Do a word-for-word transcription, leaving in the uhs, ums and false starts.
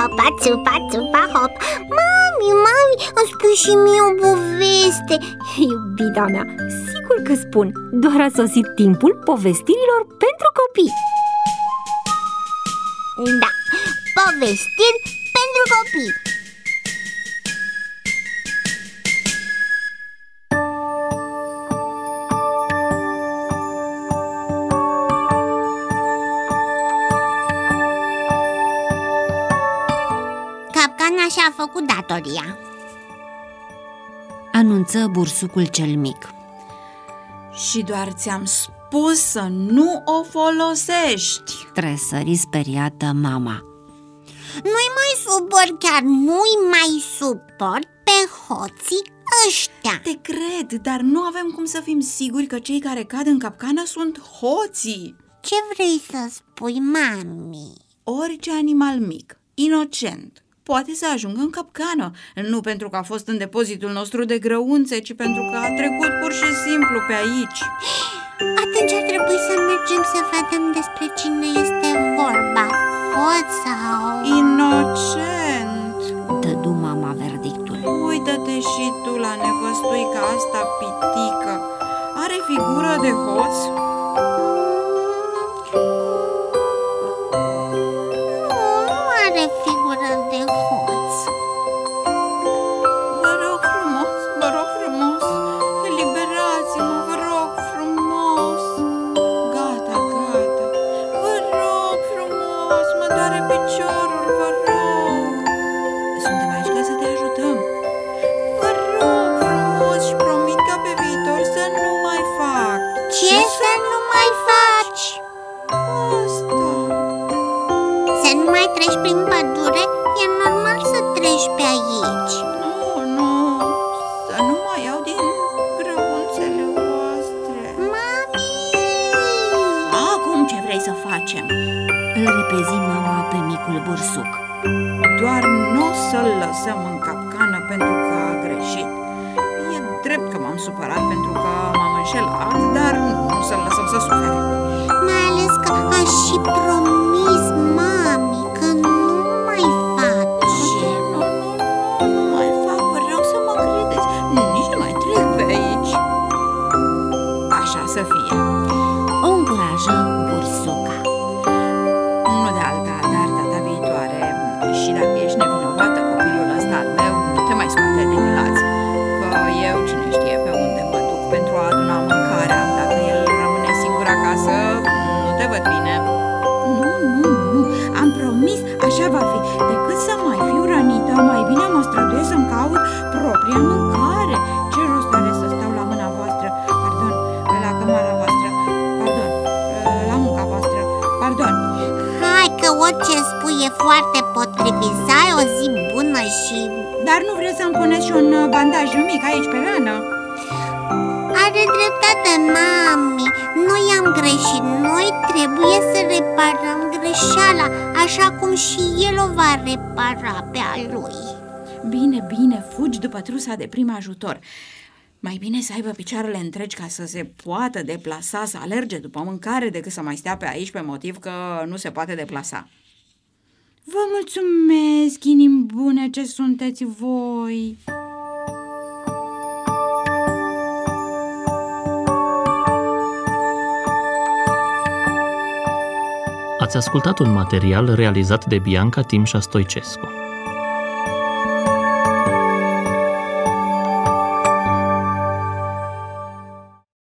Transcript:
țupa, țupa, țupa, hop. Mami, mami, îmi spui și mie o poveste. Iubita mea, sigur că spun. Doar a sosit timpul povestirilor pentru copii. Da, povestiri pentru copii. Capcana și-a făcut datoria, anunță bursucul cel mic. Și doar ți-am spus să nu o folosești, Tresări speriată mama. Nu-i mai supăr, chiar nu-i mai supăr pe hoții ăștia. Te cred, dar nu avem cum să fim siguri că cei care cad în capcană sunt hoții. Ce vrei să spui, mami? Orice animal mic, inocent, poate să ajungă în capcană. Nu pentru că a fost în depozitul nostru de grăunțe, ci pentru că a trecut pur și simplu pe aici. Atunci ar trebui să mergem să vedem despre cine este vorba, hoț sau... Inocent, dădu mama verdictul. Uită-te și tu la nevăstuica asta pitică. Are figură de hoț? Nu, nu are figură de hoț. Vă rog frumos, vă rog frumos, eliberați-mă, vă rog frumos. Gata, gata, vă rog frumos, mă doare piciorul, vă rog. Suntem aici ca să te ajutăm. Vă rog frumos și promit că pe viitor să nu mai fac. Ce să nu mai faci? Asta. Să nu mai treci prin pădure? E normal să treci pe aici. Nu, nu, să nu mai iau din grăunțele voastre. Mami! Acum ce vrei să facem? Îl repezi mama pe micul bursuc. Doar nu o să-l lăsăm în capcană pentru că a greșit. E drept că m-am supărat pentru că m-am înșelat, dar nu să-l lăsăm să sufere. Mai ales că aș și promis mami că nu mai face. Nu, nu, nu, nu mai fac, vă rog să mă credeți. Nici nu mai trec pe aici. Așa să fie. O încurajă bursuca. Nu de alta, dar data viitoare, și dacă ești nevinovată, copilul ăsta al meu nu te mai scoate din laț. Că eu cine știe pe unde mă duc pentru a aduna mâncarea. Dacă el rămâne singur acasă, nu te văd bine. Nu, nu, nu, am promis, așa va fi. Decât să mai fiu rănită, mai bine mă străduiesc să-mi caut propria mâncare. Ce rost are să stau la mâna voastră, pardon, la cămara voastră, pardon, la munca voastră, pardon. Hai că orice spui e foarte potrivit. Să ai o zi bună și... Dar nu vreți să-mi puneți și un bandaj mic aici pe rană? Are dreptate, mami. Noi am greșit. Noi trebuie să reparăm greșeala, așa cum și el o va repara pe a lui. Bine, bine, fugi după trusa de prim ajutor. Mai bine să aibă picioarele întregi ca să se poată deplasa, să alerge după mâncare, decât să mai stea pe aici pe motiv că nu se poate deplasa. Vă mulțumesc, inimi bune ce sunteți voi! Ați ascultat un material realizat de Bianca Timșa Stoicescu.